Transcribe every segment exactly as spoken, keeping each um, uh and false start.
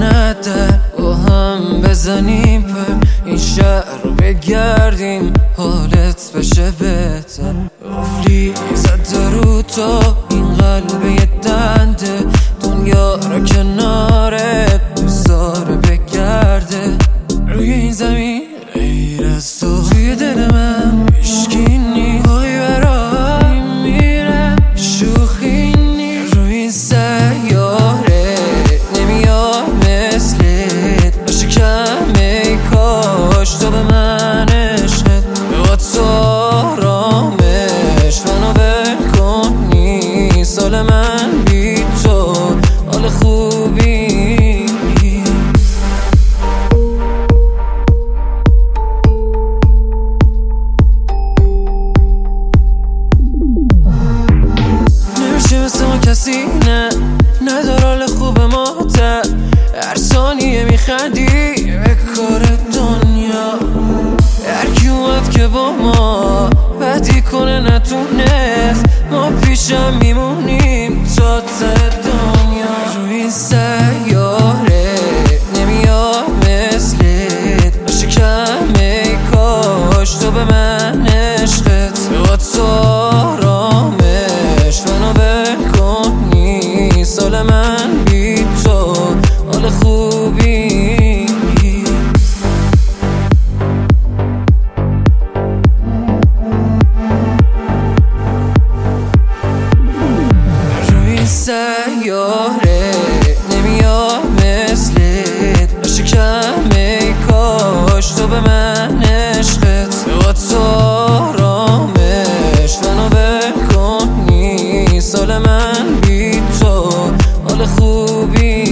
نده با هم بزنیم پر این شهر رو بگردیم حالت بشه بهتر. قفلی زده رو تو این قلب یه دنده دنیا رو کنارت دوست داره بگرده. روی این زمین غیر از تو توی دل من هیچکی نیست. پای برای میرم شوخی نیست. روی این سیاره نمیاد مثلت باشه کم ای کاش تو به من عشقت بقاد تو آرامش منو ول کنی. سال من بی تو حال خوبی مثل ما کسی نه ندار حال خوب ما تا هر ثانیه میخندی به کار دنیا. هر کی اومد که با ما بدی کنه نتونست ما پیشم میمونیم تا ته دنیا. روی این سیاره نمیاد مثلت باشه کم ای کاش تو به من عشقت بقاد تو آرامش منو ول کنی. سال من بی تو حال خوبی روی این سیاره نمیاد مثلت باشه کم ای کاش تو به من عشقت بقاد تو آرامش منو ول کنی. سال من بی تو حال خوبی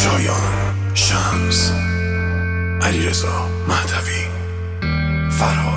شایان شمس علیرضا مهدوی فرهاد